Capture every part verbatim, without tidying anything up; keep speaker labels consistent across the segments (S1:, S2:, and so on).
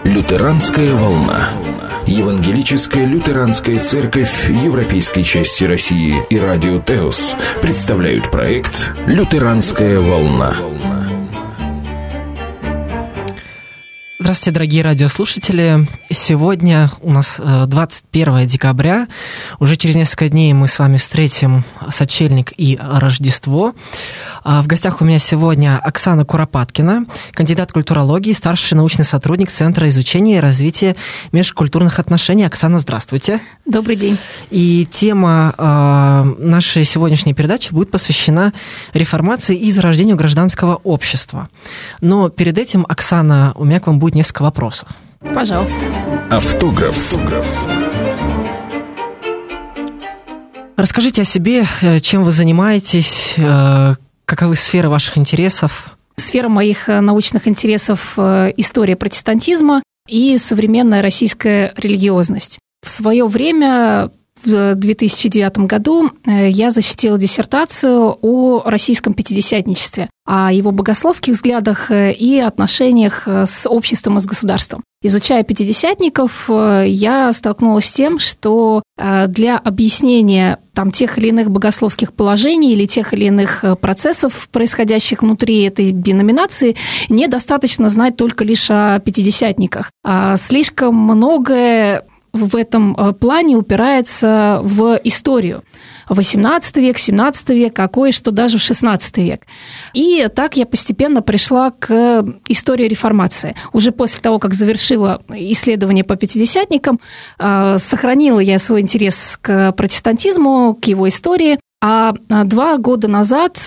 S1: Лютеранская волна. Евангелическая лютеранская церковь Европейской части России и радио Теос представляют проект «Лютеранская волна».
S2: Здравствуйте, дорогие радиослушатели. Сегодня у нас двадцать первое декабря. Уже через несколько дней мы с вами встретим Сочельник и Рождество. В гостях у меня сегодня Оксана Куропаткина, кандидат культурологии, старший научный сотрудник Центра изучения и развития межкультурных отношений. Оксана, здравствуйте.
S3: Добрый день.
S2: И тема нашей сегодняшней передачи будет посвящена реформации и зарождению гражданского общества. Но перед этим, Оксана, у меня к вам будет несколько вопросов.
S3: Пожалуйста.
S1: Автограф.
S2: Расскажите о себе, чем вы занимаетесь, каковы сферы ваших интересов?
S3: Сфера моих научных интересов – история протестантизма и современная российская религиозность. В свое время, в две тысячи девятом году, я защитила диссертацию о российском пятидесятничестве, о его богословских взглядах и отношениях с обществом и с государством. Изучая пятидесятников, я столкнулась с тем, что для объяснения там, тех или иных богословских положений или тех или иных процессов, происходящих внутри этой деноминации, недостаточно знать только лишь о пятидесятниках. Слишком многое в этом плане упирается в историю. восемнадцатый век, семнадцатый век, а кое-что даже в шестнадцатый век. И так я постепенно пришла к истории реформации. Уже после того, как завершила исследование по пятидесятникам, сохранила я свой интерес к протестантизму, к его истории. А два года назад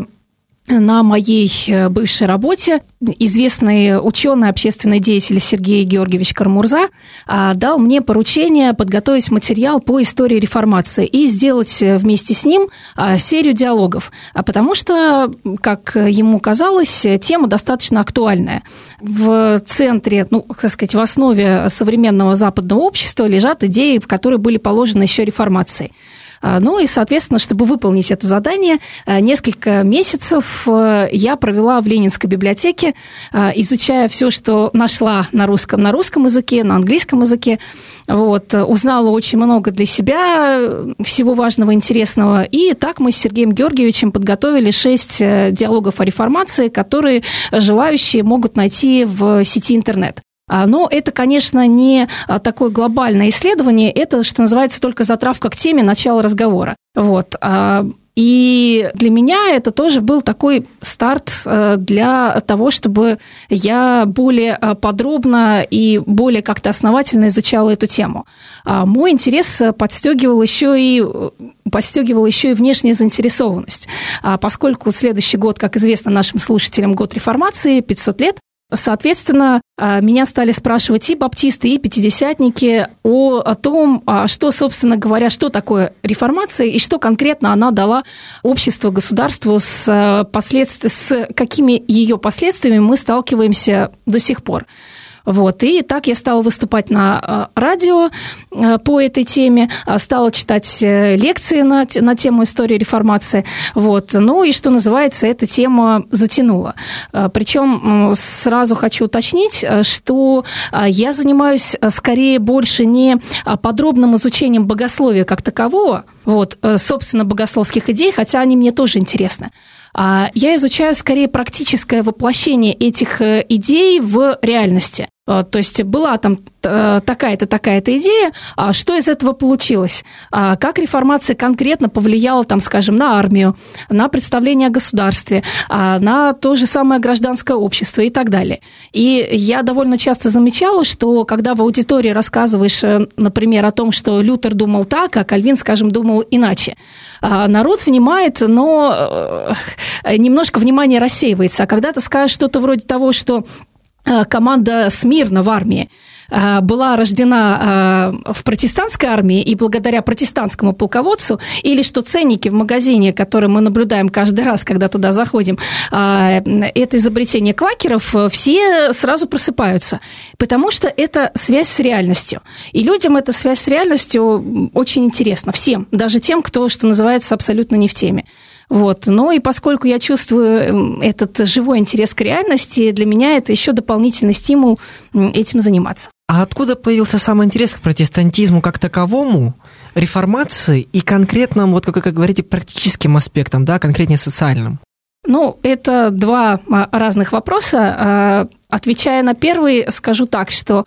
S3: на моей бывшей работе известный ученый, общественный деятель Сергей Георгиевич Карамурза дал мне поручение подготовить материал по истории реформации и сделать вместе с ним серию диалогов, потому что, как ему казалось, тема достаточно актуальная. В центре, ну, так сказать, в основе современного западного общества лежат идеи, которые были положены еще реформацией. Ну и, соответственно, чтобы выполнить это задание, несколько месяцев я провела в Ленинской библиотеке, изучая все, что нашла на русском, на русском языке, на английском языке. Вот, узнала очень много для себя всего важного, интересного. И так мы с Сергеем Георгиевичем подготовили шесть диалогов о реформации, которые желающие могут найти в сети интернет. Но это, конечно, не такое глобальное исследование, это, что называется, только затравка к теме начала разговора. Вот. И для меня это тоже был такой старт для того, чтобы я более подробно и более как-то основательно изучала эту тему. Мой интерес подстегивал еще и, подстегивал еще и внешняя заинтересованность, поскольку следующий год, как известно нашим слушателям, год реформации, пятьсот лет, соответственно, меня стали спрашивать и баптисты, и пятидесятники о, о том, что, собственно говоря, что такое реформация и что конкретно она дала обществу, государству, с, последствия, с какими ее последствиями мы сталкиваемся до сих пор. Вот. И так я стала выступать на радио по этой теме, стала читать лекции на, на тему истории реформации. Вот. Ну и, что называется, эта тема затянула. Причем сразу хочу уточнить, что я занимаюсь скорее больше не подробным изучением богословия как такового, вот, собственно, богословских идей, хотя они мне тоже интересны. Я изучаю скорее практическое воплощение этих идей в реальности. То есть была там такая-то, такая-то идея, что из этого получилось? Как реформация конкретно повлияла, там, скажем, на армию, на представление о государстве, на то же самое гражданское общество и так далее. И я довольно часто замечала, что когда в аудитории рассказываешь, например, о том, что Лютер думал так, а Кальвин, скажем, думал иначе, народ внимает, но немножко внимание рассеивается. А когда ты скажешь что-то вроде того, что команда Смирна в армии была рождена в протестантской армии и благодаря протестантскому полководцу, или что ценники в магазине, которые мы наблюдаем каждый раз, когда туда заходим, это изобретение квакеров, все сразу просыпаются, потому что это связь с реальностью. И людям эта связь с реальностью очень интересна, всем, даже тем, кто, что называется, абсолютно не в теме. Вот. Но и поскольку я чувствую этот живой интерес к реальности, для меня это еще дополнительный стимул этим заниматься.
S2: А откуда появился сам интерес к протестантизму как таковому, реформации и конкретным, вот как вы говорите, практическим аспектам, да, конкретнее социальным?
S3: Ну, это два разных вопроса. Отвечая на первый, скажу так, что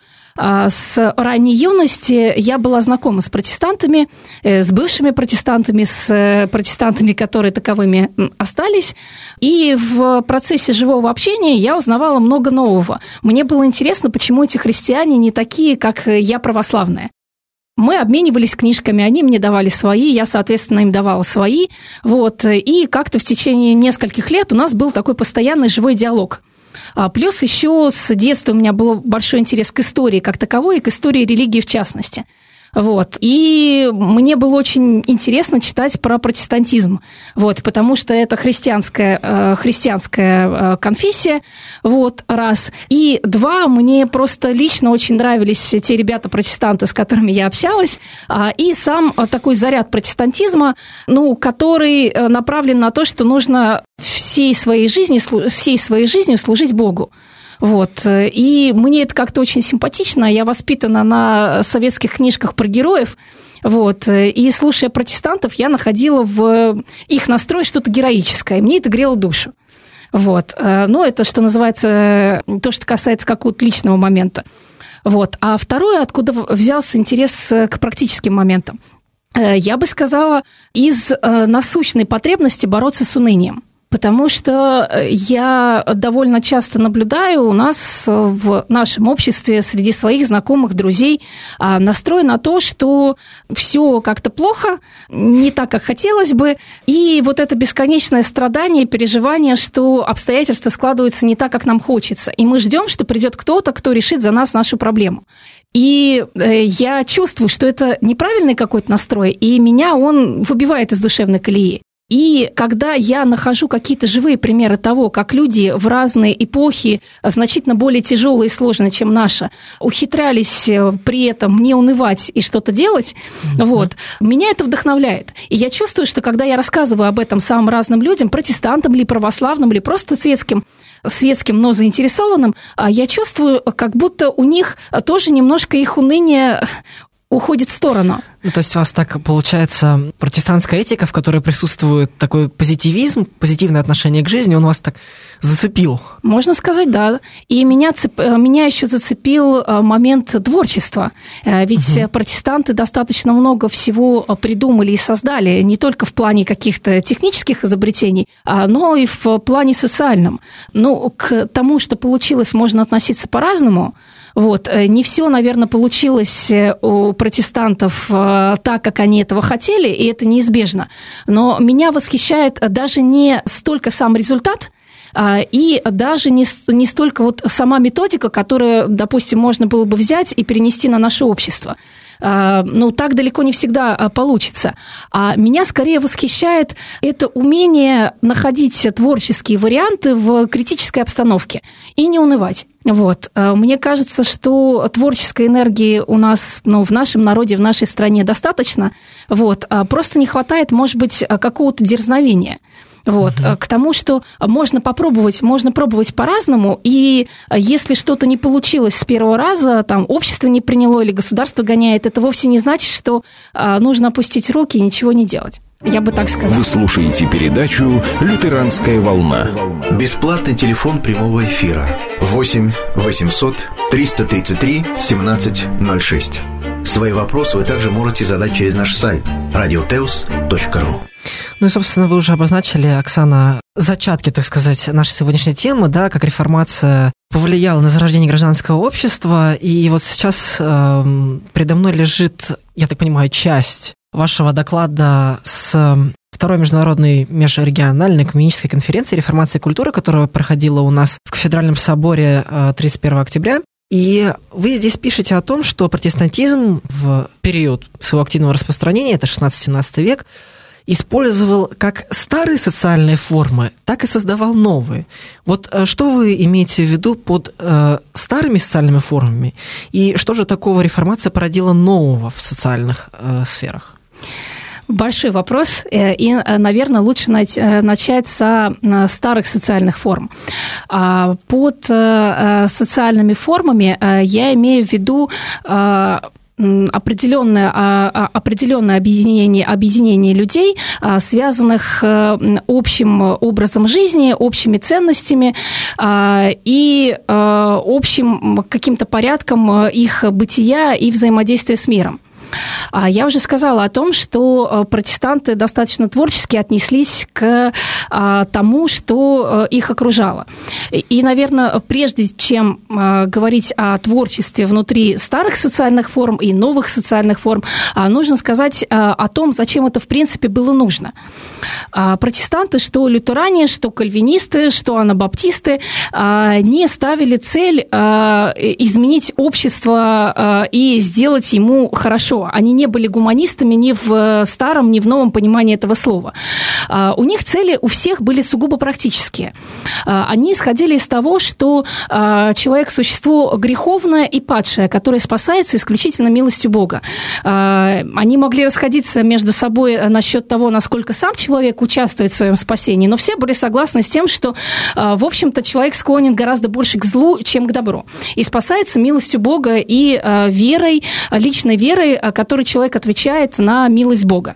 S3: с ранней юности я была знакома с протестантами, с бывшими протестантами, с протестантами, которые таковыми остались. И в процессе живого общения я узнавала много нового. Мне было интересно, почему эти христиане не такие, как я, православная. Мы обменивались книжками, они мне давали свои, я, соответственно, им давала свои. Вот. И как-то в течение нескольких лет у нас был такой постоянный живой диалог. Плюс еще с детства у меня был большой интерес к истории как таковой и к истории религии в частности. Вот. И мне было очень интересно читать про протестантизм, вот, потому что это христианская, христианская конфессия, вот, раз. И два, мне просто лично очень нравились те ребята-протестанты, с которыми я общалась, и сам такой заряд протестантизма, ну, который направлен на то, что нужно всей своей жизни, всей своей жизнью служить Богу. Вот. И мне это как-то очень симпатично. Я воспитана на советских книжках про героев. Вот. И, слушая протестантов, я находила в их настрое что-то героическое. И мне это грело душу. Вот. Но это, что называется, то, что касается какого-то личного момента. Вот. А второе, откуда взялся интерес к практическим моментам. Я бы сказала, из насущной потребности бороться с унынием. Потому что я довольно часто наблюдаю у нас в нашем обществе среди своих знакомых, друзей настрой на то, что все как-то плохо, не так, как хотелось бы, и вот это бесконечное страдание, переживание, что обстоятельства складываются не так, как нам хочется, и мы ждем, что придет кто-то, кто решит за нас нашу проблему. И я чувствую, что это неправильный какой-то настрой, и меня он выбивает из душевной колеи. И когда я нахожу какие-то живые примеры того, как люди в разные эпохи, значительно более тяжелые и сложные, чем наша, ухитрялись при этом не унывать и что-то делать, mm-hmm. вот, меня это вдохновляет. И я чувствую, что когда я рассказываю об этом самым разным людям, протестантам ли, православным ли, просто светским, светским, но заинтересованным, я чувствую, как будто у них тоже немножко их уныние уходит в сторону.
S2: Ну, то есть у вас так получается протестантская этика, в которой присутствует такой позитивизм, позитивное отношение к жизни, он вас так зацепил?
S3: Можно сказать, да. И меня, цеп... меня еще зацепил момент творчества. Ведь угу. протестанты достаточно много всего придумали и создали, не только в плане каких-то технических изобретений, но и в плане социальном. Но к тому, что получилось, можно относиться по-разному. Вот. Не все, наверное, получилось у протестантов так, как они этого хотели, и это неизбежно. Но меня восхищает даже не столько сам результат, и даже не, не столько вот сама методика, которую, допустим, можно было бы взять и перенести на наше общество. Ну, так далеко не всегда получится. А меня скорее восхищает это умение находить творческие варианты в критической обстановке и не унывать. Вот. Мне кажется, что творческой энергии у нас, ну, в нашем народе, в нашей стране достаточно. Вот. Просто не хватает, может быть, какого-то дерзновения. Вот, uh-huh. к тому, что можно попробовать, можно пробовать по-разному, и если что-то не получилось с первого раза, там, общество не приняло или государство гоняет, это вовсе не значит, что а, нужно опустить руки и ничего не делать. Я бы так сказала.
S1: Вы слушаете передачу «Лютеранская волна».
S4: Бесплатный телефон прямого эфира восемь восемьсот триста тридцать три семнадцать ноль шесть. Свои вопросы вы также можете задать через наш сайт радиотеус точка ру.
S2: Ну и, собственно, вы уже обозначили, Оксана, зачатки, так сказать, нашей сегодняшней темы, да, как реформация повлияла на зарождение гражданского общества. И вот сейчас э, передо мной лежит, я так понимаю, часть вашего доклада с Второй международной межрегиональной экуменической конференции реформации и культуры, которая проходила у нас в Кафедральном соборе тридцать первого октября. И вы здесь пишете о том, что протестантизм в период своего активного распространения, это шестнадцатый-семнадцатый век, использовал как старые социальные формы, так и создавал новые. Вот что вы имеете в виду под э, старыми социальными формами? И что же такого реформация породила нового в социальных э, сферах?
S3: Большой вопрос, и, наверное, лучше начать со старых социальных форм. Под социальными формами я имею в виду определенное, определенное объединение, объединение людей, связанных общим образом жизни, общими ценностями и общим каким-то порядком их бытия и взаимодействия с миром. Я уже сказала о том, что протестанты достаточно творчески отнеслись к тому, что их окружало. И, наверное, прежде чем говорить о творчестве внутри старых социальных форм и новых социальных форм, нужно сказать о том, зачем это, в принципе, было нужно. Протестанты, что лютеране, что кальвинисты, что анабаптисты, не ставили цель изменить общество и сделать ему хорошо. Они не были гуманистами ни в старом, ни в новом понимании этого слова. У них цели у всех были сугубо практические. Они исходили из того, что человек – существо греховное и падшее, которое спасается исключительно милостью Бога. Они могли расходиться между собой насчет того, насколько сам человек участвует в своем спасении, но все были согласны с тем, что, в общем-то, человек склонен гораздо больше к злу, чем к добру. И спасается милостью Бога и верой, личной верой, который человек отвечает на милость Бога.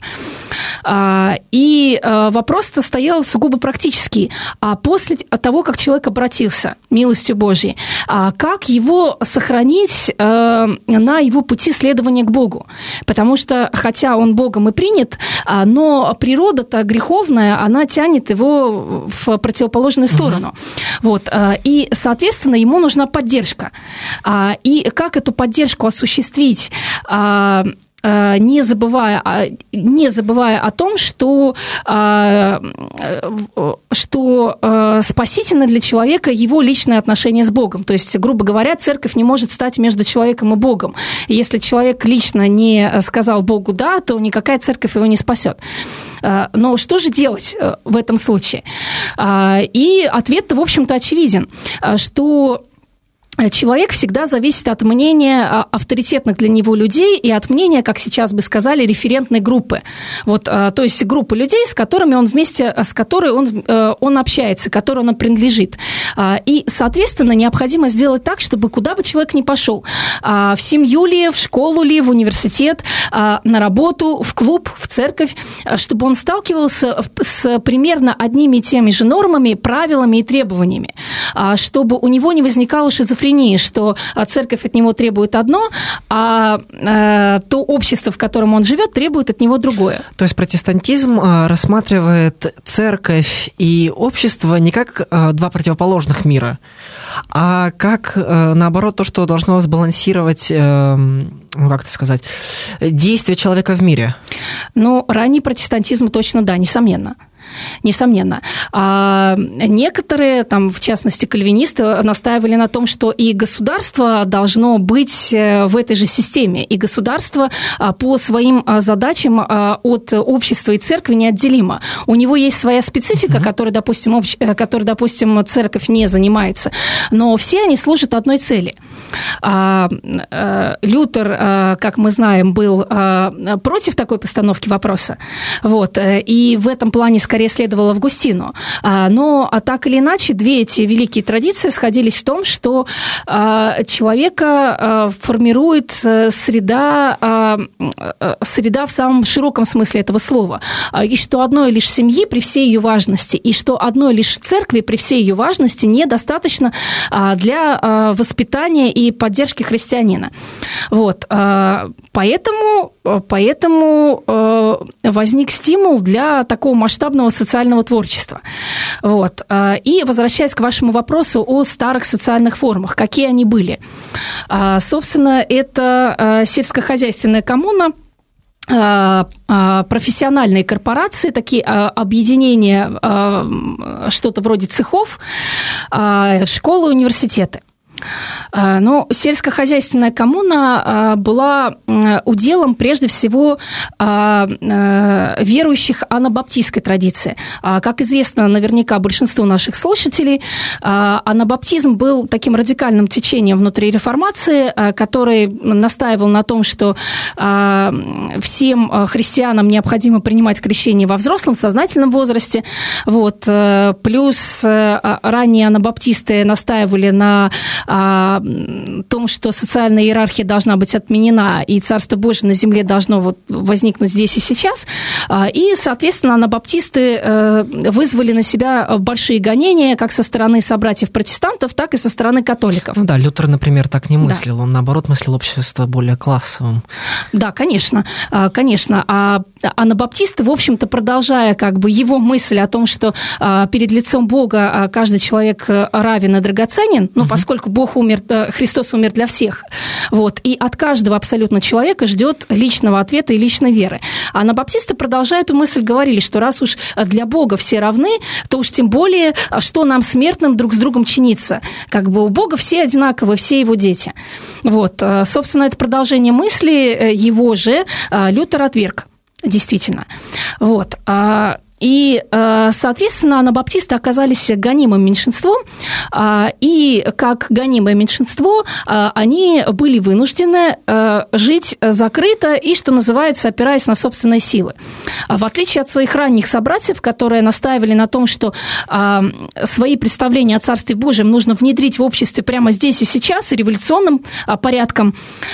S3: И вопрос-то стоял сугубо практический. А после того, как человек обратился милостью Божьей, как его сохранить на его пути следования к Богу? Потому что, хотя он Богом и принят, но природа-то греховная, она тянет его в противоположную сторону. Mm-hmm. Вот. И, соответственно, ему нужна поддержка. И как эту поддержку осуществить, не забывая, не забывая о том, что, что спасительно для человека его личное отношение с Богом. То есть, грубо говоря, церковь не может стать между человеком и Богом. Если человек лично не сказал Богу «да», то никакая церковь его не спасет. Но что же делать в этом случае? И ответ-то, в общем-то, очевиден, что человек всегда зависит от мнения авторитетных для него людей и от мнения, как сейчас бы сказали, референтной группы. Вот, то есть группы людей, с которыми он вместе, с которой он, он общается, которой он принадлежит. И, соответственно, необходимо сделать так, чтобы куда бы человек ни пошел, в семью ли, в школу ли, в университет, на работу, в клуб, в церковь, чтобы он сталкивался с примерно одними и теми же нормами, правилами и требованиями, чтобы у него не возникало шизофрения, что церковь от него требует одно, а э, то общество, в котором он живет, требует от него другое.
S2: То есть протестантизм э, рассматривает церковь и общество не как э, два противоположных мира, а как, э, наоборот, то, что должно сбалансировать, э, ну, как это сказать, действия человека в мире.
S3: Ну, ранний протестантизм точно, да, несомненно. Несомненно. А некоторые, там, в частности, кальвинисты, настаивали на том, что и государство должно быть в этой же системе, и государство по своим задачам от общества и церкви неотделимо. У него есть своя специфика, mm-hmm. которой, допустим, общ... которой, допустим, церковь не занимается, но все они служат одной цели. Лютер, как мы знаем, был против такой постановки вопроса, вот, и в этом плане скорее следовал Августину. Но так или иначе, две эти великие традиции сходились в том, что человека формирует среда, среда в самом широком смысле этого слова, и что одной лишь семьи при всей ее важности, и что одной лишь церкви при всей ее важности недостаточно для воспитания и поддержки христианина. Вот. Поэтому, поэтому возник стимул для такого масштабного социального творчества. Вот. И возвращаясь к вашему вопросу о старых социальных формах, какие они были. Собственно, это сельскохозяйственная коммуна, профессиональные корпорации, такие объединения, что-то вроде цехов, школы, университеты. Но сельскохозяйственная коммуна была уделом, прежде всего, верующих анабаптистской традиции. Как известно наверняка большинству наших слушателей, анабаптизм был таким радикальным течением внутри реформации, который настаивал на том, что всем христианам необходимо принимать крещение во взрослом, сознательном возрасте. Вот. Плюс ранние анабаптисты настаивали на том, что социальная иерархия должна быть отменена, и Царство Божие на земле должно вот возникнуть здесь и сейчас. И, соответственно, анабаптисты вызвали на себя большие гонения как со стороны собратьев-протестантов, так и со стороны католиков.
S2: Ну да, Лютер, например, так не мыслил. Да. Он, наоборот, мыслил общество более классовым.
S3: Да, конечно, конечно. А анабаптисты, в общем-то, продолжая как бы его мысль о том, что перед лицом Бога каждый человек равен и драгоценен, ну, угу. поскольку Бог умер, Христос умер для всех, вот, и от каждого абсолютно человека ждет личного ответа и личной веры. А анабаптисты, продолжая эту мысль, говорили, что раз уж для Бога все равны, то уж тем более, что нам, смертным, друг с другом чиниться. Как бы у Бога все одинаковы, все его дети. Вот, собственно, это продолжение мысли его же Лютер отверг. Действительно. Вот. И, соответственно, анабаптисты оказались гонимым меньшинством, и как гонимое меньшинство они были вынуждены жить закрыто и, что называется, опираясь на собственные силы. В отличие от своих ранних собратьев, которые настаивали на том, что свои представления о Царстве Божьем нужно внедрить в обществе прямо здесь и сейчас, революционным порядком,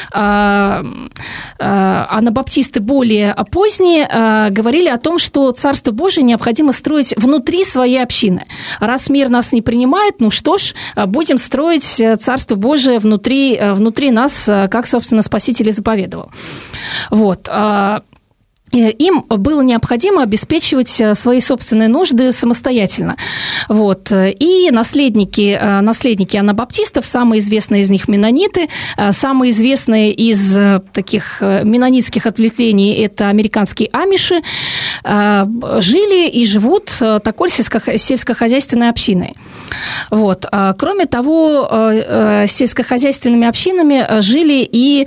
S3: анабаптисты более поздние говорили о том, что Царство Божие необходимо строить внутри своей общины. Раз мир нас не принимает, ну что ж, будем строить Царство Божие внутри, внутри нас, как, собственно, Спаситель и заповедовал. Вот. Им было необходимо обеспечивать свои собственные нужды самостоятельно. Вот. И наследники, наследники анабаптистов, самые известные из них менониты, самые известные из таких менонитских ответвлений – это американские амиши, жили и живут такой сельскохозяйственной общиной. Вот. Кроме того, сельскохозяйственными общинами жили и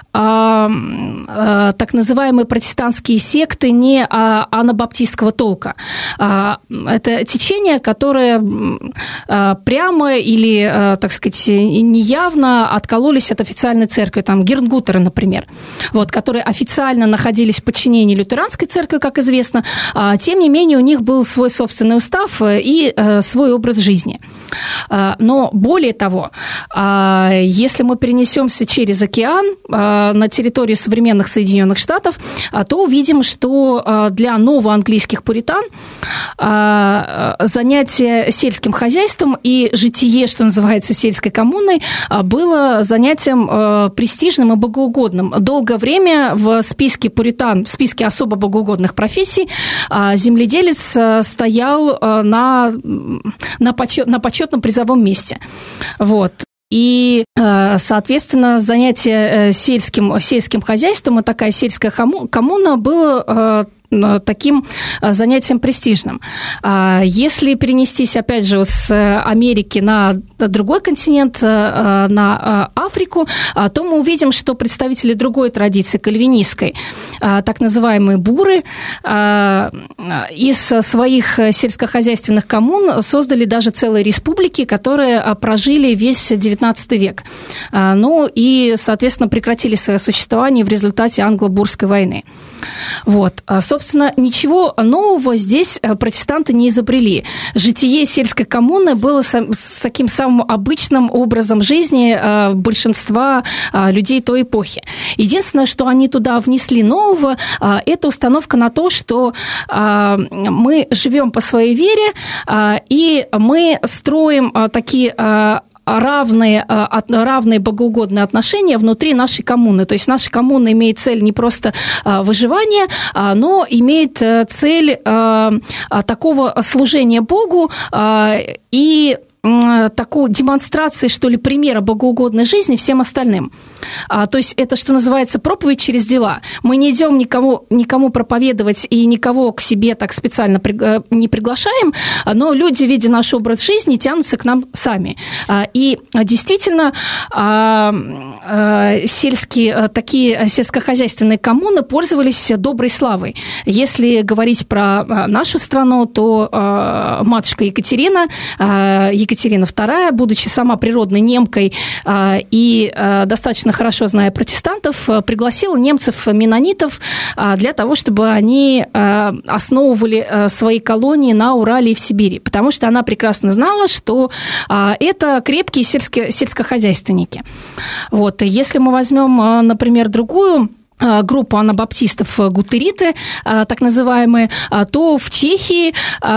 S3: так называемые протестантские секты не анабаптистского толка. Это течение, которое прямо или, так сказать, неявно откололись от официальной церкви. Там Гернгутеры, например, вот, которые официально находились в подчинении лютеранской церкви, как известно. Тем не менее, у них был свой собственный устав и свой образ жизни. Но более того, если мы перенесемся через океан на территорию современных Соединенных Штатов, то увидим, что для новоанглийских пуритан занятие сельским хозяйством и житие, что называется, сельской коммуной, было занятием престижным и богоугодным. Долгое время в списке пуритан, в списке особо богоугодных профессий земледелец стоял на, на, почет, на почетном призовом месте. Вот. И, соответственно, занятие сельским, сельским хозяйством и такая сельская коммуна было таким занятием престижным. Если перенестись, опять же, с Америки на другой континент, на Африку, то мы увидим, что представители другой традиции, кальвинистской, так называемые буры, из своих сельскохозяйственных коммун создали даже целые республики, которые прожили весь девятнадцатый век. Ну и, соответственно, прекратили свое существование в результате англо-бурской войны. Вот. Собственно, ничего нового здесь протестанты не изобрели. Житие сельской коммуны было с таким самым обычным образом жизни большинства людей той эпохи. Единственное, что они туда внесли нового, это установка на то, что мы живем по своей вере, и мы строим такие равные, равные богоугодные отношения внутри нашей коммуны. То есть наша коммуна имеет цель не просто выживания, но имеет цель такого служения Богу и такой демонстрацией, что ли, примера богоугодной жизни всем остальным. То есть это, что называется, проповедь через дела. Мы не идем никому, никому проповедовать и никого к себе так специально не приглашаем, но люди, видя наш образ жизни, тянутся к нам сами. И действительно, сельские, такие сельскохозяйственные коммуны пользовались доброй славой. Если говорить про нашу страну, то матушка Екатерина, Екатерина вторая, будучи сама природной немкой и достаточно хорошо зная протестантов, пригласила немцев-меннонитов для того, чтобы они основывали свои колонии на Урале и в Сибири, потому что она прекрасно знала, что это крепкие сельско- сельскохозяйственники. Вот. Если мы возьмем, например, другую группу анабаптистов гутериты, так называемые, то в Чехии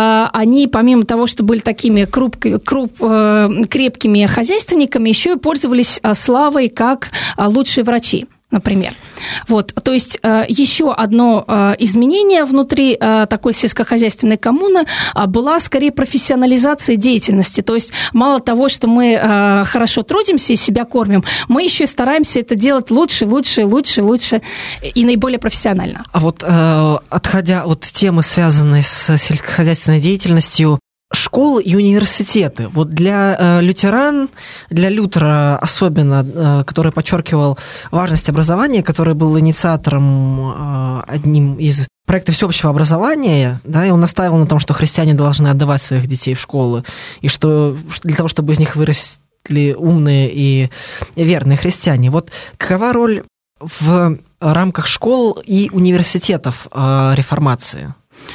S3: они, помимо того, что были такими круп, круп, крепкими хозяйственниками, еще и пользовались славой как лучшие врачи, например. Вот, то есть еще одно изменение внутри такой сельскохозяйственной коммуны была скорее профессионализация деятельности. То есть мало того, что мы хорошо трудимся и себя кормим, мы еще и стараемся это делать лучше, лучше, лучше, лучше и наиболее профессионально.
S2: А вот отходя от темы, связанной с сельскохозяйственной деятельностью, школы и университеты. Вот для э, лютеран, для Лютера особенно, э, который подчеркивал важность образования, который был инициатором э, одним из проектов всеобщего образования, да, и он настаивал на том, что христиане должны отдавать своих детей в школы, и что для того, чтобы из них выросли умные и верные христиане. Вот какова роль в рамках школ и университетов э, реформации?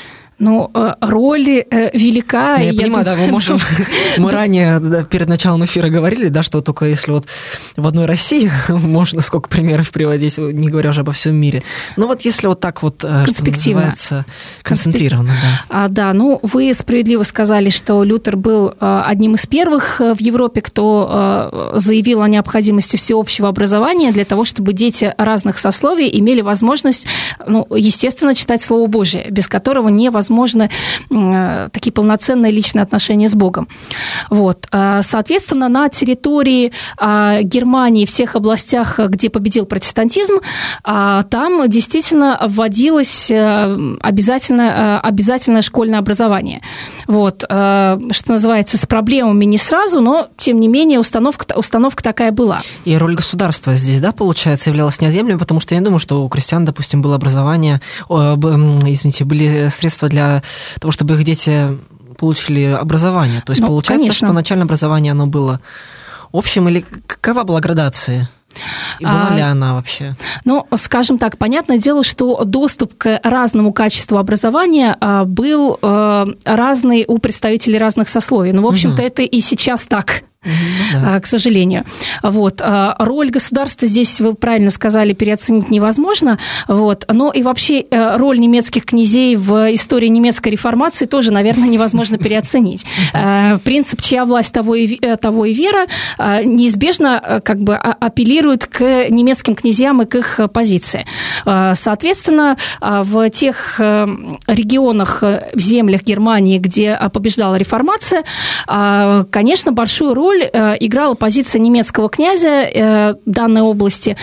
S3: Ну, роль велика.
S2: Я, я понимаю,
S3: думаю...
S2: да, мы можем... Мы ранее, да, перед началом эфира говорили, да, что только если вот в одной России можно сколько примеров приводить, не говоря уже обо всем мире. Ну вот если вот так вот, что называется, концентрированно, да.
S3: А, да, ну, вы справедливо сказали, что Лютер был одним из первых в Европе, кто заявил о необходимости всеобщего образования для того, чтобы дети разных сословий имели возможность, ну, естественно, читать Слово Божие, без которого невозможно возможны такие полноценные личные отношения с Богом. Вот. Соответственно, на территории Германии, в всех областях, где победил протестантизм, там действительно вводилось обязательно, обязательное школьное образование. Вот. Что называется, с проблемами не сразу, но, тем не менее, установка, установка такая была.
S2: И роль государства здесь, да, получается, являлась неотъемлемой, потому что я не думаю, что у крестьян, допустим, было образование, извините, были средства для того, чтобы их дети получили образование. То есть ну, получается, конечно. Что начальное образование, оно было общим, или какова была градация? И была а, ли она вообще?
S3: Ну, скажем так, понятное дело, что доступ к разному качеству образования был разный у представителей разных сословий. Ну, в общем-то, угу. это и сейчас так. Да. К сожалению. Вот. Роль государства здесь, вы правильно сказали, переоценить невозможно. Вот. Но и вообще роль немецких князей в истории немецкой реформации тоже, наверное, невозможно переоценить. Принцип «чья власть, того и, того и вера» неизбежно как бы апеллирует к немецким князьям и к их позиции. Соответственно, в тех регионах, в землях Германии, где побеждала реформация, конечно, большую роль играла позиция немецкого князя данной области,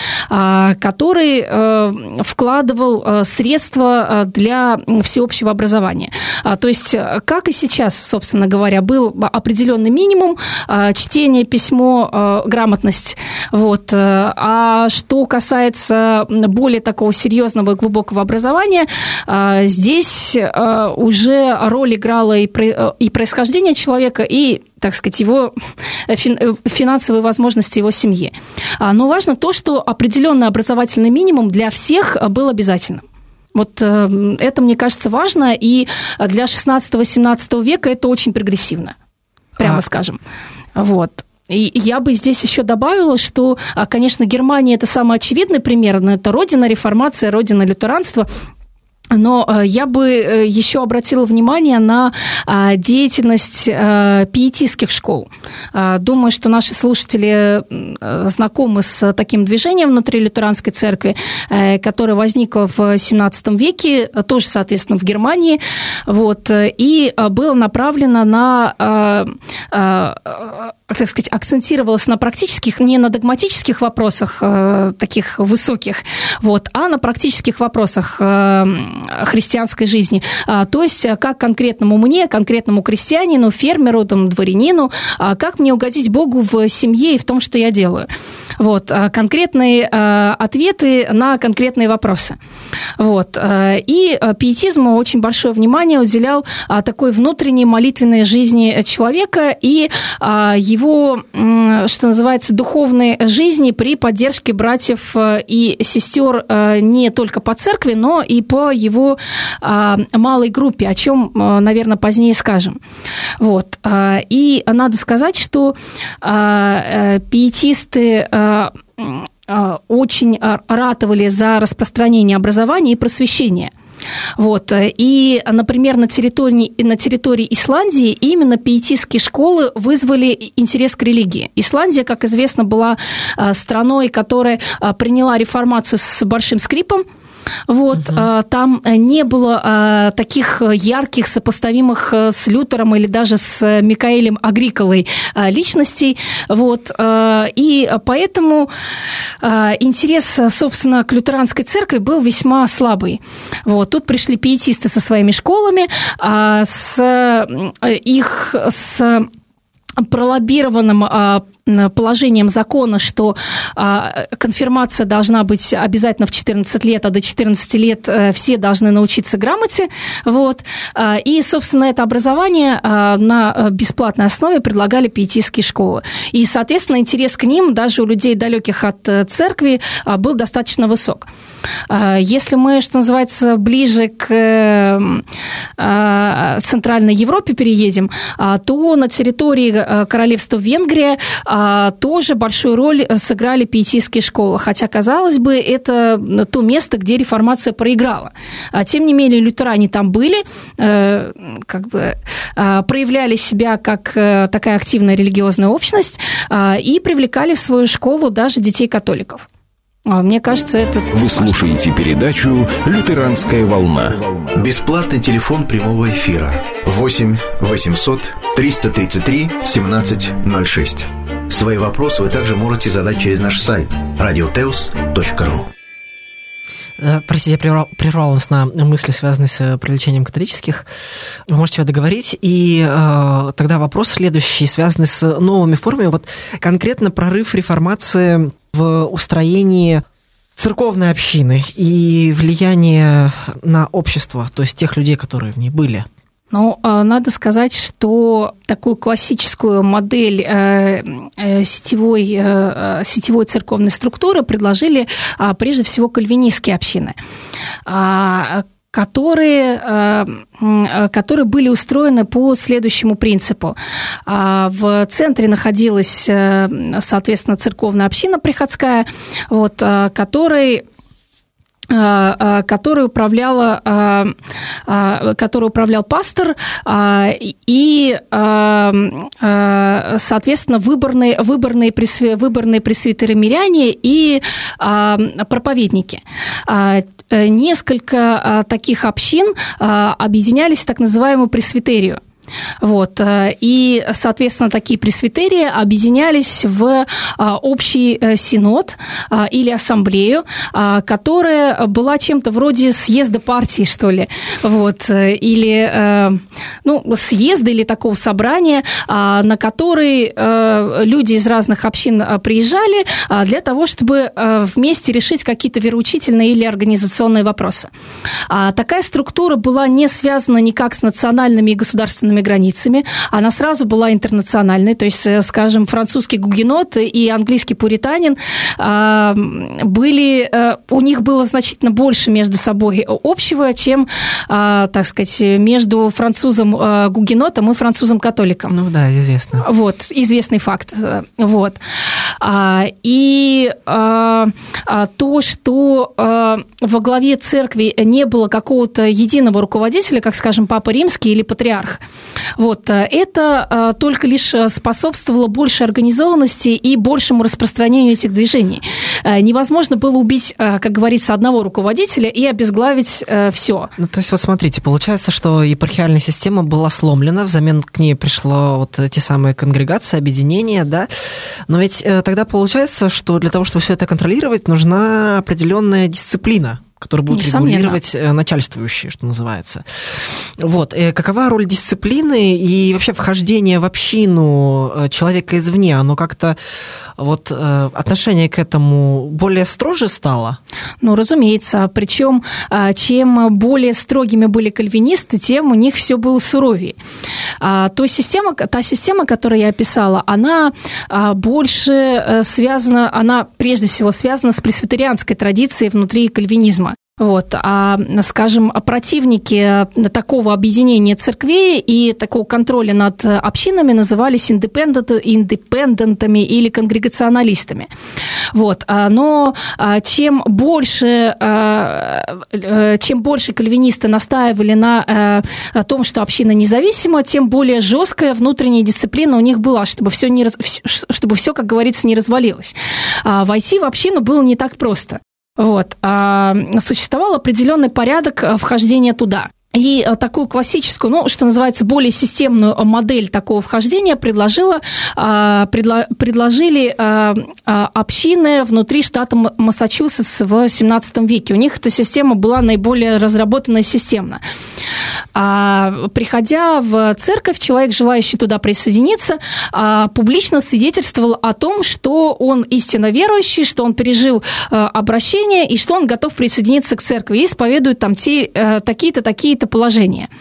S3: который вкладывал средства для всеобщего образования. То есть, как и сейчас, собственно говоря, был определенный минимум чтение, письмо, грамотность. Вот. А что касается более такого серьезного и глубокого образования, здесь уже роль играло и происхождение человека, и, так сказать, его финансовые возможности его семьи. Но важно то, что определенный образовательный минимум для всех был обязательным. Вот это, мне кажется, важно, и для шестнадцатого-семнадцатого века это очень прогрессивно, прямо а... скажем. Вот. И я бы здесь еще добавила, что, конечно, Германия – это самый очевидный пример, но это родина реформации, родина лютеранства. Но я бы еще обратила внимание на деятельность пиетистских школ. Думаю, что наши слушатели знакомы с таким движением внутри лютеранской церкви, которое возникло в семнадцатом веке, тоже, соответственно, в Германии, вот, и было направлено на, так сказать, акцентировалось на практических, не на догматических вопросах таких высоких, вот, а на практических вопросах христианской жизни. То есть, как конкретному мне, конкретному крестьянину, фермеру, там, дворянину, как мне угодить Богу в семье и в том, что я делаю. Вот. Конкретные ответы на конкретные вопросы. Вот. И пиетизму очень большое внимание уделял такой внутренней молитвенной жизни человека и его, что называется, духовной жизни при поддержке братьев и сестер не только по церкви, но и по его малой группе, о чем, наверное, позднее скажем. Вот. И надо сказать, что пиетисты очень ратовали за распространение образования и просвещения. Вот. И, например, на территории, на территории Исландии именно пиетистские школы вызвали интерес к религии. Исландия, как известно, была страной, которая приняла реформацию с большим скрипом. Вот, угу. Там не было таких ярких, сопоставимых с Лютером или даже с Микаэлем Агриколой личностей. Вот, и поэтому интерес, собственно, к лютеранской церкви был весьма слабый. Вот, тут пришли пиетисты со своими школами, с их... с пролоббированным положением закона, что конфирмация должна быть обязательно в четырнадцать лет, а до четырнадцати лет все должны научиться грамоте. Вот. И, собственно, это образование на бесплатной основе предлагали пиетистские школы. И, соответственно, интерес к ним даже у людей, далеких от церкви, был достаточно высок. Если мы, что называется, ближе к Центральной Европе переедем, то на территории королевства Венгрия тоже большую роль сыграли пиетистские школы, хотя, казалось бы, это то место, где реформация проиграла. Тем не менее, лютеране там были, как бы проявляли себя как такая активная религиозная общность и привлекали в свою школу даже детей-католиков. Мне кажется, это...
S1: Вы слушаете передачу «Лютеранская волна».
S4: Бесплатный телефон прямого эфира восемь восемьсот триста тридцать три семнадцать ноль шесть. Свои вопросы вы также можете задать через наш сайт радиотеус точка ру.
S2: Простите, я прервал, прервал нас на мысли, связанные с привлечением католических. Вы можете ее договорить. И э, тогда вопрос следующий, связанный с новыми формами. Вот конкретно прорыв реформации в устроении церковной общины и влияние на общество, то есть тех людей, которые в ней были.
S3: Ну, надо сказать, что такую классическую модель сетевой, сетевой церковной структуры предложили прежде всего кальвинистские общины, которые, которые были устроены по следующему принципу. В центре находилась, соответственно, церковная община приходская, вот, которой... которой управляла, которой управлял пастор и, соответственно, выборные, выборные, выборные пресвитеры-миряне и проповедники. Несколько таких общин объединялись в так называемую пресвитерию. Вот. И, соответственно, такие пресвитерии объединялись в общий синод или ассамблею, которая была чем-то вроде съезда партии, что ли. Вот. Или ну, съезда или такого собрания, на который люди из разных общин приезжали для того, чтобы вместе решить какие-то вероучительные или организационные вопросы. Такая структура была не связана никак с национальными и государственными международными границами, она сразу была интернациональной, то есть, скажем, французский гугенот и английский пуританин были, у них было значительно больше между собой общего, чем, так сказать, между французом гугенотом и французом католиком.
S2: Ну да, известно.
S3: Вот, известный факт. Вот. И то, что во главе церкви не было какого-то единого руководителя, как, скажем, Папа Римский или патриарх, вот, это только лишь способствовало большей организованности и большему распространению этих движений. Невозможно было убить, как говорится, одного руководителя и обезглавить все.
S2: Ну, то есть, вот смотрите, получается, что епархиальная система была сломлена, взамен к ней пришло вот те самые конгрегации, объединения, да, но ведь тогда получается, что для того, чтобы все это контролировать, нужна определенная дисциплина, которые будут
S3: Несомненно.
S2: регулировать начальствующие, что называется. Вот. Какова роль дисциплины и вообще вхождение в общину человека извне? Оно как-то вот отношение к этому более строже стало?
S3: Ну, разумеется. Причем, чем более строгими были кальвинисты, тем у них все было суровее. То система, та система, которую я описала, она больше связана, она прежде всего связана с пресвитерианской традицией внутри кальвинизма. Вот. А, скажем, противники такого объединения церквей и такого контроля над общинами назывались индепендентами или конгрегационалистами. Вот. Но чем больше, чем больше кальвинисты настаивали на том, что община независима, тем более жесткая внутренняя дисциплина у них была, чтобы все, не, чтобы все, как говорится, не развалилось. Войти в общину было не так просто. Вот. А существовал определенный порядок вхождения туда. И такую классическую, ну, что называется, более системную модель такого вхождения предложила, предло, предложили общины внутри штата Массачусетс в семнадцатом веке. У них эта система была наиболее разработанная системно. Приходя в церковь, человек, желающий туда присоединиться, публично свидетельствовал о том, что он истинно верующий, что он пережил обращение и что он готов присоединиться к церкви и исповедует там те, такие-то, такие-то положения.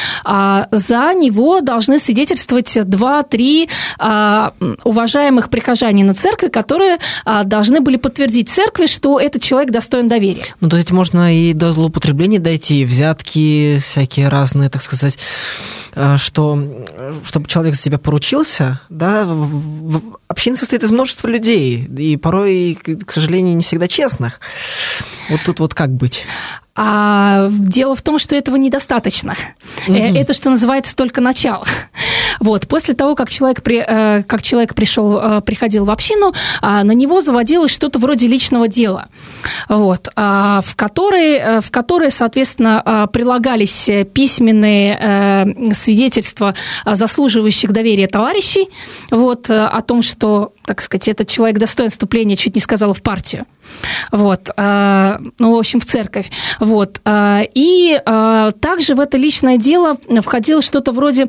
S3: За него должны свидетельствовать два-три уважаемых прихожанина церкви, которые должны были подтвердить церкви, что этот человек достоин доверия.
S2: Ну, то есть можно и до злоупотребления дойти, взятки всякие разные, так сказать, что чтобы человек за тебя поручился, да, община состоит из множества людей, и порой, к сожалению, не всегда честных. Вот тут вот как быть?
S3: А дело в том, что этого недостаточно. Mm-hmm. Это, что называется, только начало. Вот. После того, как человек, при, как человек пришел, приходил в общину, на него заводилось что-то вроде личного дела, вот, в которое, в которое, соответственно, прилагались письменные свидетельства заслуживающих доверия товарищей, вот, о том, что, так сказать, этот человек достоин вступления, чуть не сказала, в партию. Вот. Ну, в общем, в церковь. Вот. И также в это личное дело входило что-то вроде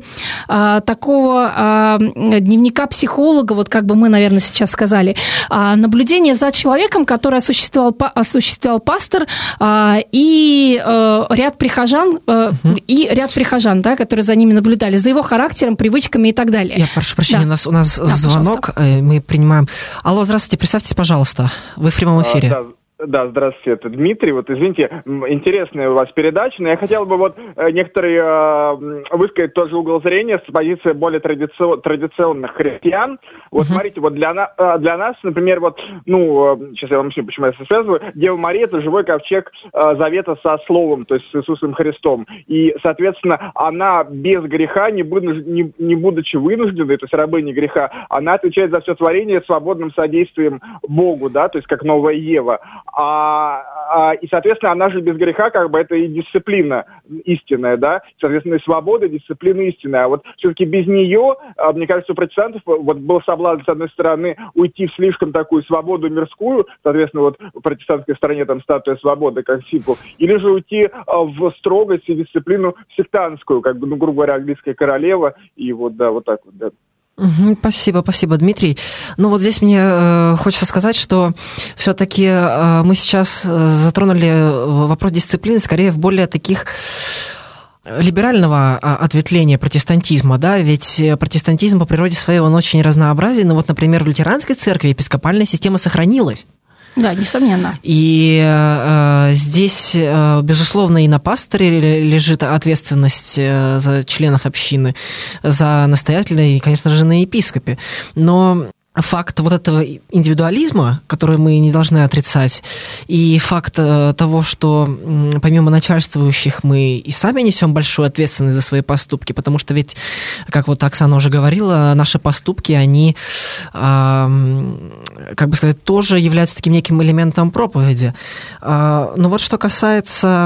S3: такого дневника психолога, вот как бы мы, наверное, сейчас сказали, наблюдение за человеком, который осуществлял, осуществлял пастор, и ряд прихожан, угу. и ряд прихожан, да, которые за ними наблюдали, за его характером, привычками и так далее.
S2: Я прошу прощения, да. у нас, у нас да, звонок, пожалуйста. Мы принимаем. Алло, здравствуйте, представьтесь, пожалуйста, вы в прямом эфире.
S5: А, да. Да, здравствуйте, это Дмитрий. Вот, извините, интересная у вас передача, но я хотел бы вот некоторые э, высказать тоже угол зрения с позиции более традици- традиционных христиан. Вот, uh-huh. смотрите, вот для, на, для нас, например, вот, ну, сейчас я вам объясню, почему я это связываю, Дева Мария – это живой ковчег э, завета со Словом, то есть с Иисусом Христом. И, соответственно, она без греха, не, вынуж- не, не будучи вынужденной, то есть рабыней греха, она отвечает за все творение свободным содействием Богу, да, то есть как новая Ева. А, а, и, соответственно, она же без греха, как бы, это и дисциплина истинная, да, соответственно, и свобода, дисциплина истинная. А вот все-таки без нее, мне кажется, у протестантов вот был соблазн, с одной стороны, уйти в слишком такую свободу мирскую, соответственно, вот в протестантской стороне там статуя свободы как символ, или же уйти в строгость и дисциплину сектантскую, как бы, ну, грубо говоря, английская королева, и вот, да, вот так вот, да.
S2: Спасибо, спасибо, Дмитрий. Ну вот здесь мне э, хочется сказать, что все-таки э, мы сейчас затронули вопрос дисциплины скорее в более таких либерального ответвления протестантизма, да, ведь протестантизм по природе своей, он очень разнообразен, но вот, например, в лютеранской церкви епископальная система сохранилась.
S3: Да, несомненно.
S2: И э, здесь, э, безусловно, и на пасторе лежит ответственность э, за членов общины, за настоятеля и, конечно же, на епископе. Но факт вот этого индивидуализма, который мы не должны отрицать, и факт того, что помимо начальствующих мы и сами несем большую ответственность за свои поступки, потому что ведь, как вот Оксана уже говорила, наши поступки, они, как бы сказать, тоже являются таким неким элементом проповеди. Но вот что касается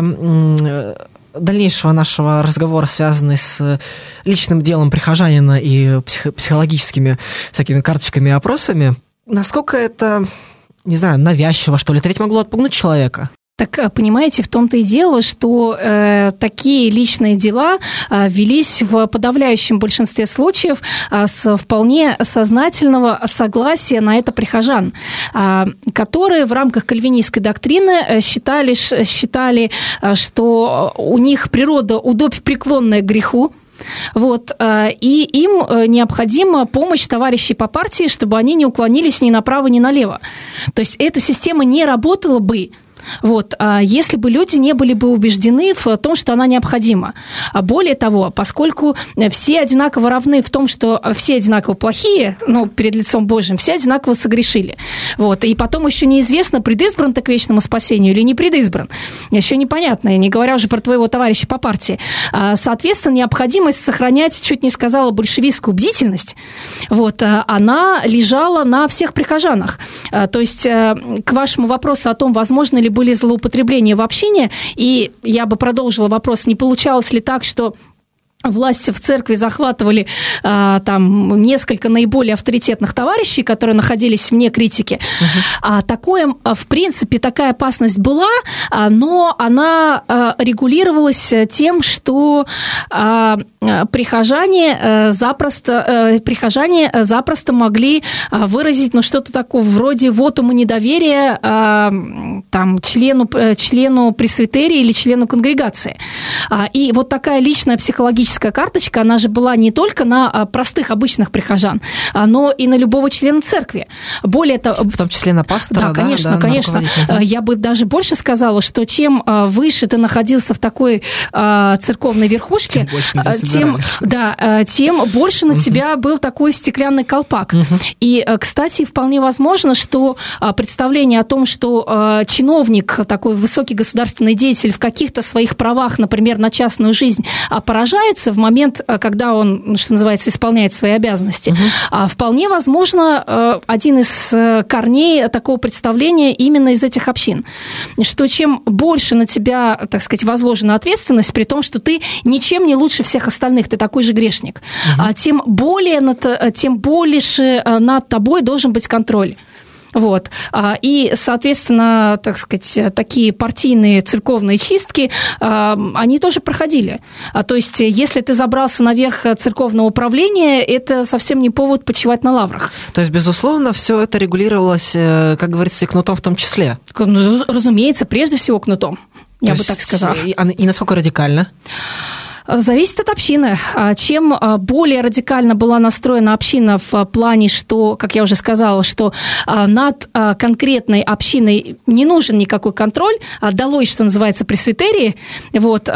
S2: дальнейшего нашего разговора, связанный с личным делом прихожанина и псих- психологическими всякими карточками и опросами, насколько это, не знаю, навязчиво, что ли, это ведь могло отпугнуть человека?
S3: Так, понимаете, в том-то и дело, что э, такие личные дела э, велись в подавляющем большинстве случаев э, с вполне сознательного согласия на это прихожан, э, которые в рамках кальвинистской доктрины э, считали, считали э, что у них природа удобь преклонная к греху. Вот, и им необходима помощь товарищей по партии, чтобы они не уклонились ни направо, ни налево. То есть эта система не работала бы, вот, если бы люди не были бы убеждены в том, что она необходима. Более того, поскольку все одинаково равны в том, что все одинаково плохие, ну, перед лицом Божьим, все одинаково согрешили. Вот, и потом еще неизвестно, предизбран ты к вечному спасению или не предизбран. Еще непонятно, не говоря уже про твоего товарища по партии. Соответственно, необходимость сохранять, чуть не сказала, большевистскую бдительность, вот, она лежала на всех прихожанах. То есть, к вашему вопросу о том, возможно ли были злоупотребления в общине, и я бы продолжила вопрос, не получалось ли так, что власти в церкви захватывали а, там несколько наиболее авторитетных товарищей, которые находились вне критики. Uh-huh. А, такое, в принципе, такая опасность была, а, но она а, регулировалась тем, что а, прихожане, а, запросто, а, прихожане запросто могли а, выразить ну, что-то такое вроде вотума недоверия а, там, члену, члену пресвитерии или члену конгрегации. А, и вот такая личная психологическая карточка, она же была не только на простых, обычных прихожан, но и на любого члена церкви. Более того...
S2: В том числе на пастора, да?
S3: Да, конечно, да, конечно. Я бы даже больше сказала, что чем выше ты находился в такой церковной верхушке, тем, тем, да, тем больше на uh-huh. тебя был такой стеклянный колпак. Uh-huh. И, кстати, вполне возможно, что представление о том, что чиновник, такой высокий государственный деятель в каких-то своих правах, например, на частную жизнь, поражается в момент, когда он, что называется, исполняет свои обязанности. Uh-huh. Вполне возможно, один из корней такого представления именно из этих общин, что чем больше на тебя, так сказать, возложена ответственность, при том, что ты ничем не лучше всех остальных, ты такой же грешник, uh-huh. тем более над, тем больше над тобой должен быть контроль. Вот. И, соответственно, так сказать, такие партийные церковные чистки, они тоже проходили. То есть, если ты забрался наверх церковного управления, это совсем не повод почивать на лаврах.
S2: То есть, безусловно, все это регулировалось, как говорится, и кнутом в том числе?
S3: Разумеется, прежде всего кнутом, я
S2: То
S3: бы так сказала.
S2: И, и насколько радикально?
S3: Зависит от общины. Чем более радикально была настроена община в плане, что, как я уже сказала, что над конкретной общиной не нужен никакой контроль, долой, что называется, пресвитерии, вот,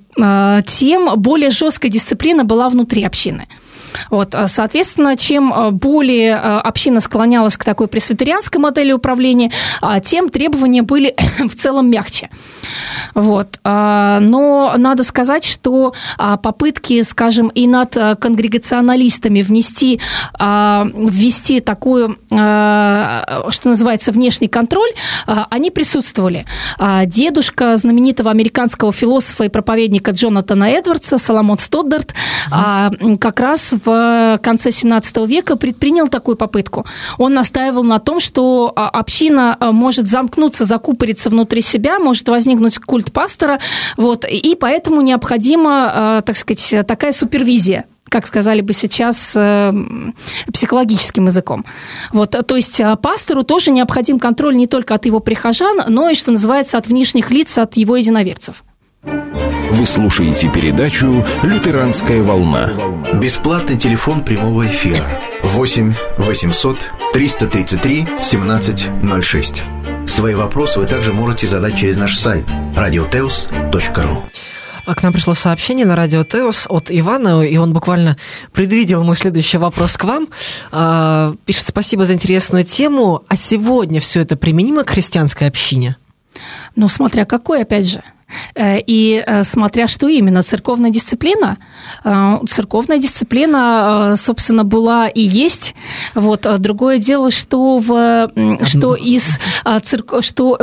S3: тем более жесткая дисциплина была внутри общины. Вот, соответственно, чем более община склонялась к такой пресвитерианской модели управления, тем требования были в целом мягче. Вот. Но надо сказать, что попытки, скажем, и над конгрегационалистами внести, ввести такую, что называется, внешний контроль, они присутствовали. Дедушка знаменитого американского философа и проповедника Джонатана Эдвардса, Соломон Стоддарт, mm-hmm. как раз в конце семнадцатого века предпринял такую попытку. Он настаивал на том, что община может замкнуться, закупориться внутри себя, может возникнуть культ пастора, вот, и поэтому необходима, так сказать, такая супервизия, как сказали бы сейчас, психологическим языком. Вот, то есть пастору тоже необходим контроль не только от его прихожан, но и, что называется, от внешних лиц, от его единоверцев.
S4: Вы
S1: Вы слушаете передачу «Лютеранская волна».
S4: Бесплатный телефон прямого эфира восемь восемьсот триста тридцать три семнадцать ноль шесть. Свои вопросы вы также можете задать через наш сайт радиотеус точка ру.
S2: К нам пришло сообщение на Радио Теос от Ивана, и он буквально предвидел мой следующий вопрос к вам. Пишет: спасибо за интересную тему. А сегодня все это применимо к христианской общине?
S3: Ну, смотря какой, опять же. И смотря что именно, церковная дисциплина, церковная дисциплина, собственно, была и есть. Вот. Другое дело, что, в, что, из, что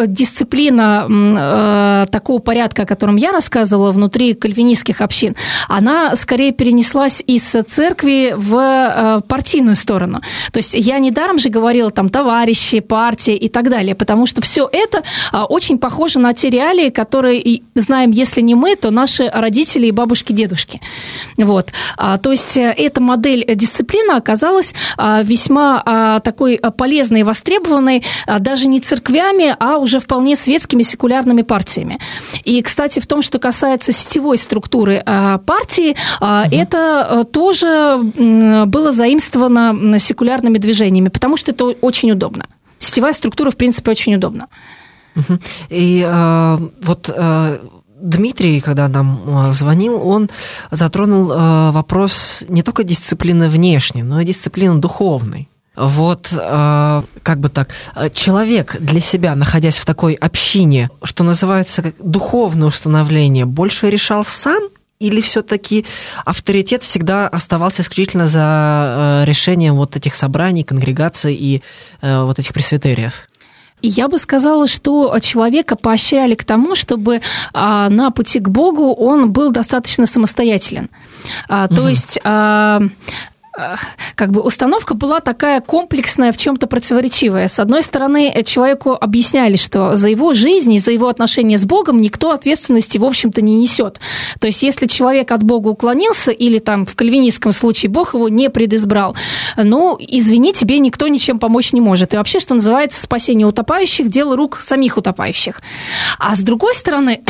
S3: дисциплина такого порядка, о котором я рассказывала, внутри кальвинистских общин, она скорее перенеслась из церкви в партийную сторону. То есть я недаром же говорила там товарищи, партия и так далее, потому что все это очень похоже на те реалии, которые знаем, если не мы, то наши родители и бабушки, дедушки. Вот. То есть эта модель дисциплины оказалась весьма такой полезной и востребованной даже не церквями, а уже вполне светскими секулярными партиями. И, кстати, в том, что касается сетевой структуры партии, угу. это тоже было заимствовано секулярными движениями, потому что это очень удобно. Сетевая структура, в принципе, очень удобна.
S2: И э, вот э, Дмитрий, когда нам звонил, он затронул э, вопрос не только дисциплины внешней, но и дисциплины духовной. Вот, э, как бы так, человек для себя, находясь в такой общине, что называется как духовное установление, больше решал сам? Или все-таки авторитет всегда оставался исключительно за решением вот этих собраний, конгрегаций и э, вот этих пресвитериев?
S3: И я бы сказала, что человека поощряли к тому, чтобы а, на пути к Богу он был достаточно самостоятелен. А, угу. То есть... А, как бы установка была такая комплексная, в чем-то противоречивая. С одной стороны, человеку объясняли, что за его жизнь и за его отношения с Богом никто ответственности, в общем-то, не несет. То есть, если человек от Бога уклонился, или там в кальвинистском случае Бог его не предизбрал, ну, извини, тебе никто ничем помочь не может. И вообще, что называется, спасение утопающих – дело рук самих утопающих. А с другой стороны,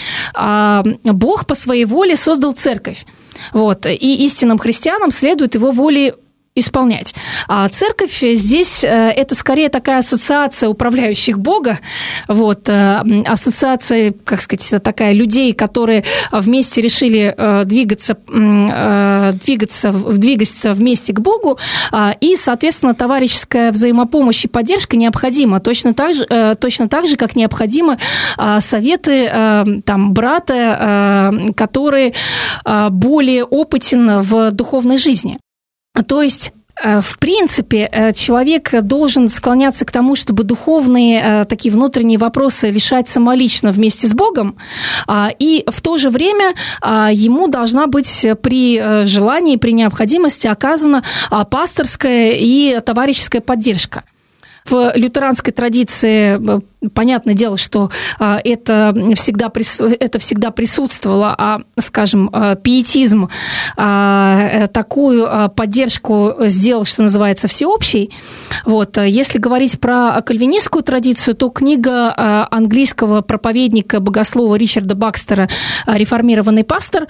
S3: Бог по своей воле создал церковь. Вот, и истинным христианам следует его воле исполнять. А церковь здесь это скорее такая ассоциация управляющих Бога, вот, ассоциация, как сказать, такая людей, которые вместе решили двигаться, двигаться, двигаться вместе к Богу, и, соответственно, товарищеская взаимопомощь и поддержка необходима, точно так же, точно так же, как необходимы советы там, брата, который более опытен в духовной жизни. То есть, в принципе, человек должен склоняться к тому, чтобы духовные такие внутренние вопросы решать самолично вместе с Богом, и в то же время ему должна быть при желании, при необходимости оказана пасторская и товарищеская поддержка. В лютеранской традиции, понятное дело, что это всегда, это всегда присутствовало, а, скажем, пиетизм такую поддержку сделал, что называется, всеобщей. Вот. Если говорить про кальвинистскую традицию, то книга английского проповедника, богослова Ричарда Бакстера «Реформированный пастор»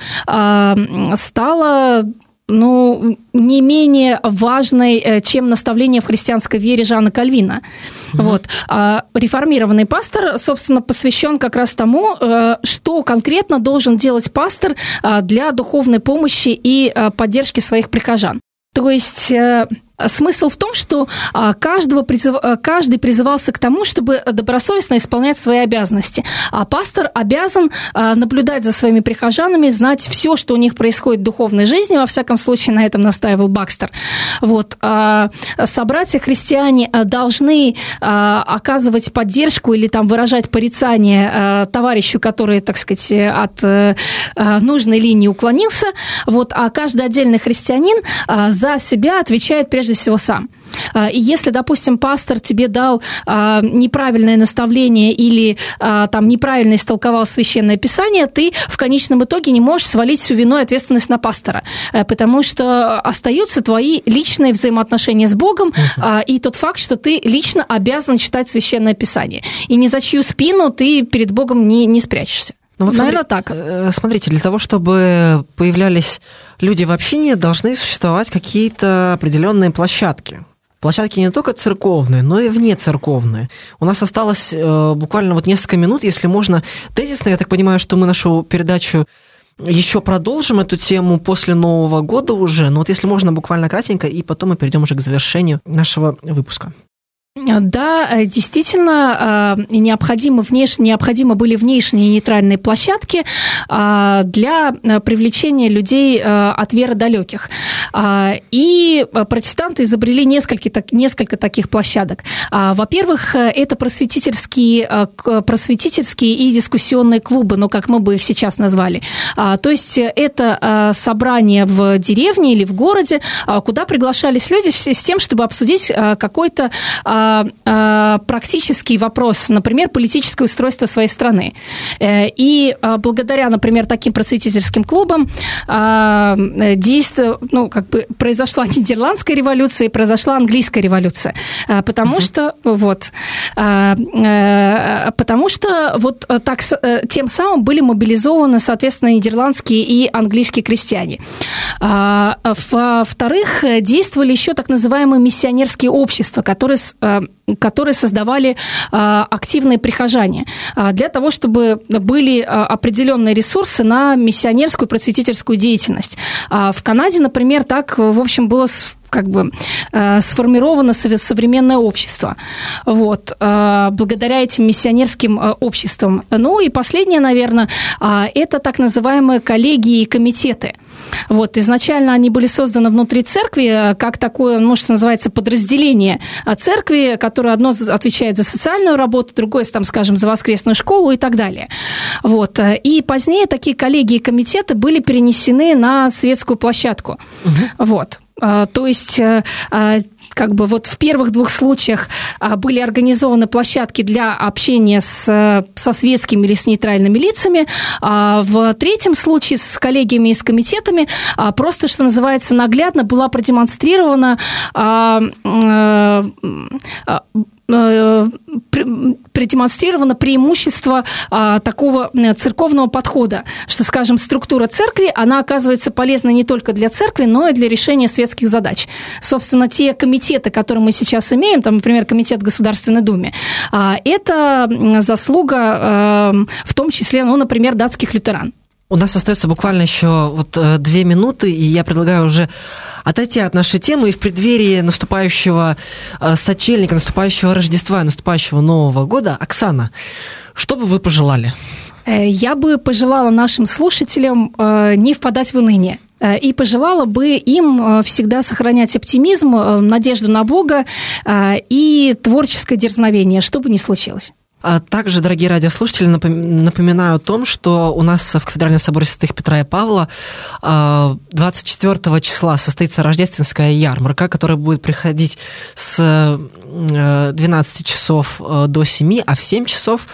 S3: стала... ну, не менее важной, чем наставление в христианской вере Жана Кальвина. Mm-hmm. Вот. А реформированный пастор, собственно, посвящен как раз тому, что конкретно должен делать пастор для духовной помощи и поддержки своих прихожан. То есть... Смысл в том, что каждого призыв... каждый призывался к тому, чтобы добросовестно исполнять свои обязанности. А пастор обязан наблюдать за своими прихожанами, знать все, что у них происходит в духовной жизни. Во всяком случае, на этом настаивал Бакстер. Вот. Собратья-христиане должны оказывать поддержку или там, выражать порицание товарищу, который, так сказать, от нужной линии уклонился. Вот. А каждый отдельный христианин за себя отвечает прежде всего сам. И если, допустим, пастор тебе дал неправильное наставление или там неправильно истолковал Священное Писание, ты в конечном итоге не можешь свалить всю вину и ответственность на пастора, потому что остаются твои личные взаимоотношения с Богом uh-huh. и тот факт, что ты лично обязан читать Священное Писание. И ни за чью спину ты перед Богом не, не спрячешься.
S2: Ну, вот
S3: наверное,
S2: смотри,
S3: так.
S2: Смотрите, для того, чтобы появлялись люди в общине, должны существовать какие-то определенные площадки. Площадки не только церковные, но и вне церковные. У нас осталось э, буквально вот несколько минут, если можно тезисно. Я так понимаю, что мы нашу передачу еще продолжим, эту тему после Нового года уже. Но вот если можно, буквально кратенько, и потом мы перейдем уже к завершению нашего выпуска.
S3: Да, действительно, необходимы, внеш... необходимы были внешние нейтральные площадки для привлечения людей от веры далеких. И протестанты изобрели несколько, несколько таких площадок. Во-первых, это просветительские, просветительские и дискуссионные клубы, ну, как мы бы их сейчас назвали. То есть это собрание в деревне или в городе, куда приглашались люди с тем, чтобы обсудить какой-то практический вопрос, например, политическое устройство своей страны. И благодаря, например, таким просветительским клубам действие, ну, как бы произошла Нидерландская революция и произошла Английская революция. Потому uh-huh. что вот, потому что вот так, тем самым были мобилизованы, соответственно, нидерландские и английские крестьяне. Во-вторых, действовали еще так называемые миссионерские общества, которые которые создавали активные прихожане для того, чтобы были определенные ресурсы на миссионерскую и просветительскую деятельность. В Канаде, например, так, в общем, было как бы сформировано современное общество. Вот, благодаря этим миссионерским обществам. Ну и последнее, наверное, это так называемые коллегии и комитеты. Вот, изначально они были созданы внутри церкви как такое, ну, что называется, подразделение церкви, которое одно отвечает за социальную работу, другое, там, скажем, за воскресную школу и так далее. Вот. И позднее такие коллегии и комитеты были перенесены на светскую площадку. Угу. Вот. То есть, как бы вот в первых двух случаях были организованы площадки для общения с, со светскими или с нейтральными лицами, а в третьем случае с коллегиями и с комитетами просто, что называется, наглядно была продемонстрирована продемонстрировано преимущество а, такого церковного подхода, что, скажем, структура церкви, она оказывается полезна не только для церкви, но и для решения светских задач. Собственно, те комитеты, которые мы сейчас имеем, там, например, комитет в Государственной Думе, а, это заслуга а, в том числе, ну, например, датских лютеран.
S2: У нас остается буквально еще вот две минуты, и я предлагаю уже отойти от нашей темы и в преддверии наступающего сочельника, наступающего Рождества, наступающего Нового года. Оксана, что бы вы пожелали?
S3: Я бы пожелала нашим слушателям не впадать в уныние. И пожелала бы им всегда сохранять оптимизм, надежду на Бога и творческое дерзновение, что бы ни случилось.
S2: А также, дорогие радиослушатели, напоминаю о том, что у нас в Кафедральном соборе святых Петра и Павла двадцать четвёртого числа состоится рождественская ярмарка, которая будет приходить с двенадцати часов до семи, а в семь часов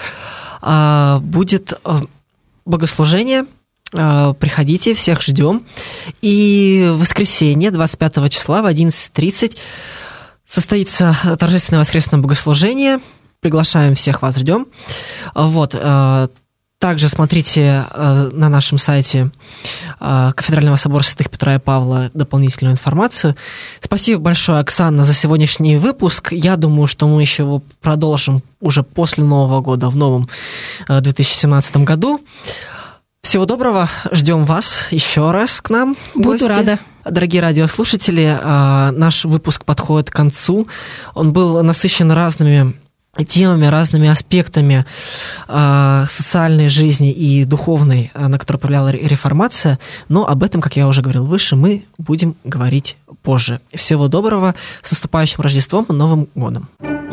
S2: будет богослужение. Приходите, всех ждем. И в воскресенье, двадцать пятого числа в одиннадцать тридцать состоится торжественное воскресное богослужение. Приглашаем всех, вас ждем. Вот. Также смотрите на нашем сайте Кафедрального собора святых Петра и Павла дополнительную информацию. Спасибо большое, Оксана, за сегодняшний выпуск. Я думаю, что мы еще его продолжим уже после Нового года, в новом две тысячи семнадцатом году. Всего доброго, ждем вас еще раз к нам.
S3: Буду
S2: гости.
S3: рада.
S2: Дорогие радиослушатели, наш выпуск подходит к концу. Он был насыщен разными темами, разными аспектами э, социальной жизни и духовной, на которую повлияла реформация, но об этом, как я уже говорил выше, мы будем говорить позже. Всего доброго, с наступающим Рождеством и Новым годом.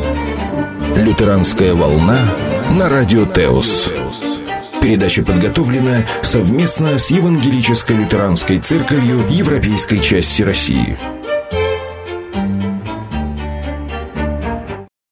S1: Лютеранская волна на радио Теос. Передача подготовлена совместно с Евангелической лютеранской церковью Европейской части России.